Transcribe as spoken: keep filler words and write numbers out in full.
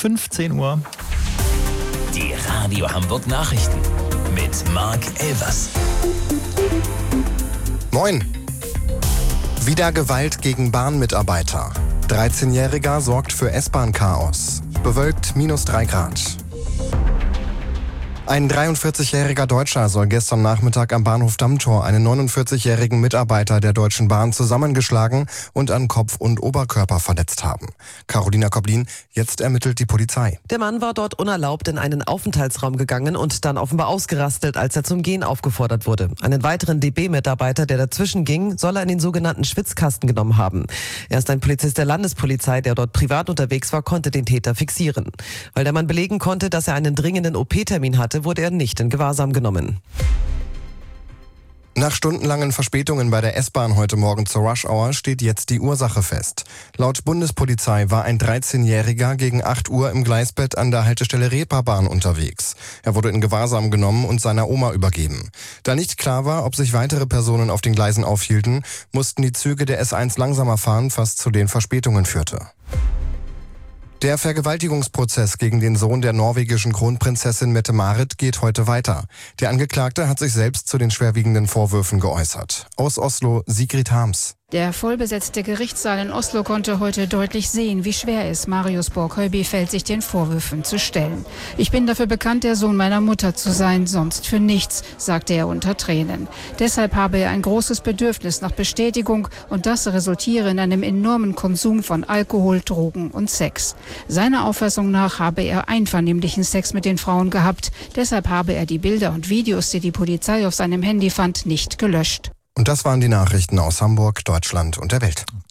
fünfzehn Uhr. Die Radio Hamburg Nachrichten mit Marc Elvers. Moin. Wieder Gewalt gegen Bahnmitarbeiter. dreizehnjähriger sorgt für S-Bahn-Chaos. Bewölkt minus drei Grad. Ein dreiundvierzigjähriger Deutscher soll gestern Nachmittag am Bahnhof Dammtor einen neunundvierzigjährigen Mitarbeiter der Deutschen Bahn zusammengeschlagen und an Kopf und Oberkörper verletzt haben. Carolina Koblin, jetzt ermittelt die Polizei. Der Mann war dort unerlaubt in einen Aufenthaltsraum gegangen und dann offenbar ausgerastet, als er zum Gehen aufgefordert wurde. Einen weiteren D B-Mitarbeiter, der dazwischen ging, soll er in den sogenannten Schwitzkasten genommen haben. Erst ein Polizist der Landespolizei, der dort privat unterwegs war, konnte den Täter fixieren. Weil der Mann belegen konnte, dass er einen dringenden O P-Termin hatte, wurde er nicht in Gewahrsam genommen. Nach stundenlangen Verspätungen bei der S-Bahn heute Morgen zur Rush-Hour steht jetzt die Ursache fest. Laut Bundespolizei war ein dreizehnjähriger gegen acht Uhr im Gleisbett an der Haltestelle Reeperbahn unterwegs. Er wurde in Gewahrsam genommen und seiner Oma übergeben. Da nicht klar war, ob sich weitere Personen auf den Gleisen aufhielten, mussten die Züge der S eins langsamer fahren, was zu den Verspätungen führte. Der Vergewaltigungsprozess gegen den Sohn der norwegischen Kronprinzessin Mette-Marit geht heute weiter. Der Angeklagte hat sich selbst zu den schwerwiegenden Vorwürfen geäußert. Aus Oslo, Sigrid Harms. Der vollbesetzte Gerichtssaal in Oslo konnte heute deutlich sehen, wie schwer es Marius Borg-Høiby fällt, sich den Vorwürfen zu stellen. Ich bin dafür bekannt, der Sohn meiner Mutter zu sein, sonst für nichts, sagte er unter Tränen. Deshalb habe er ein großes Bedürfnis nach Bestätigung und das resultiere in einem enormen Konsum von Alkohol, Drogen und Sex. Seiner Auffassung nach habe er einvernehmlichen Sex mit den Frauen gehabt. Deshalb habe er die Bilder und Videos, die die Polizei auf seinem Handy fand, nicht gelöscht. Und das waren die Nachrichten aus Hamburg, Deutschland und der Welt.